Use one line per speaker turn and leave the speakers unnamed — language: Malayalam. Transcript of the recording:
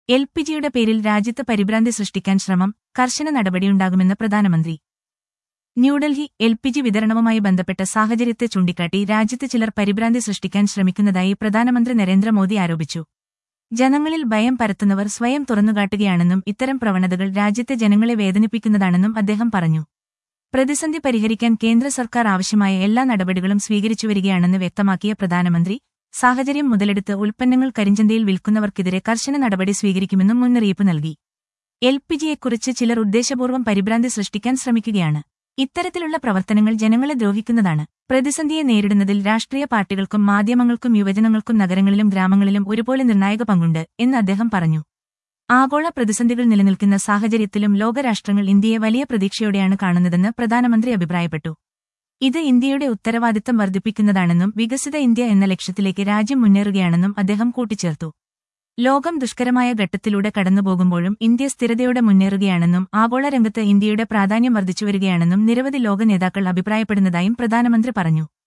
LPGയുടെ പേരിൽ രാജ്യത്ത് പരിഭ്രാന്തി സൃഷ്ടിക്കാൻ ശ്രമം, കർശന നടപടിയുണ്ടാകുമെന്ന് പ്രധാനമന്ത്രി. ന്യൂഡൽഹി LPG വിതരണവുമായി ബന്ധപ്പെട്ട സാഹചര്യത്തെ ചൂണ്ടിക്കാട്ടി രാജ്യത്ത് ചിലർ പരിഭ്രാന്തി സൃഷ്ടിക്കാൻ ശ്രമിക്കുന്നതായി പ്രധാനമന്ത്രി നരേന്ദ്രമോദി ആരോപിച്ചു. ജനങ്ങളിൽ ഭയം പരത്തുന്നവർ സ്വയം തുറന്നുകാട്ടുകയാണെന്നും ഇത്തരം പ്രവണതകൾ രാജ്യത്തെ ജനങ്ങളെ വേദനിപ്പിക്കുന്നതാണെന്നും അദ്ദേഹം പറഞ്ഞു. പ്രതിസന്ധി പരിഹരിക്കാൻ കേന്ദ്ര സർക്കാർ ആവശ്യമായ എല്ലാ നടപടികളും സ്വീകരിച്ചുവരികയാണെന്ന് വ്യക്തമാക്കിയ പ്രധാനമന്ത്രി, സാഹചര്യം മുതലെടുത്ത് ഉൽപ്പന്നങ്ങൾ കരിഞ്ചന്തയിൽ വിൽക്കുന്നവർക്കെതിരെ കർശന നടപടി സ്വീകരിക്കുമെന്നും മുന്നറിയിപ്പ് നൽകി. LPGയെക്കുറിച്ച് ചിലർ ഉദ്ദേശപൂർവ്വം പരിഭ്രാന്തി സൃഷ്ടിക്കാൻ ശ്രമിക്കുകയാണ്. ഇത്തരത്തിലുള്ള പ്രവർത്തനങ്ങൾ ജനങ്ങളെ ദ്രോഹിക്കുന്നതാണ്. പ്രതിസന്ധിയെ നേരിടുന്നതിൽ രാഷ്ട്രീയ പാർട്ടികൾക്കും മാധ്യമങ്ങൾക്കും യുവജനങ്ങൾക്കും നഗരങ്ങളിലും ഗ്രാമങ്ങളിലും ഒരുപോലെ നിർണായക പങ്കുണ്ട് എന്ന് അദ്ദേഹം പറഞ്ഞു. ആഗോള പ്രതിസന്ധികൾ നിലനിൽക്കുന്ന സാഹചര്യത്തിലും ലോകരാഷ്ട്രങ്ങൾ ഇന്ത്യയെ വലിയ പ്രതീക്ഷയോടെയാണ് കാണുന്നതെന്ന് പ്രധാനമന്ത്രി അഭിപ്രായപ്പെട്ടു. ഇത് ഇന്ത്യയുടെ ഉത്തരവാദിത്തം വർദ്ധിപ്പിക്കുന്നതാണെന്നും വികസിത ഇന്ത്യ എന്ന ലക്ഷ്യത്തിലേക്ക് രാജ്യം മുന്നേറുകയാണെന്നും അദ്ദേഹം കൂട്ടിച്ചേർത്തു. ലോകം ദുഷ്കരമായ ഘട്ടത്തിലൂടെ കടന്നുപോകുമ്പോഴും ഇന്ത്യ സ്ഥിരതയോടെ മുന്നേറുകയാണെന്നും ആഗോള രംഗത്ത് ഇന്ത്യയുടെ പ്രാധാന്യം വർദ്ധിച്ചുവരികയാണെന്നും നിരവധി ലോക നേതാക്കൾ അഭിപ്രായപ്പെടുന്നതായും പ്രധാനമന്ത്രി പറഞ്ഞു.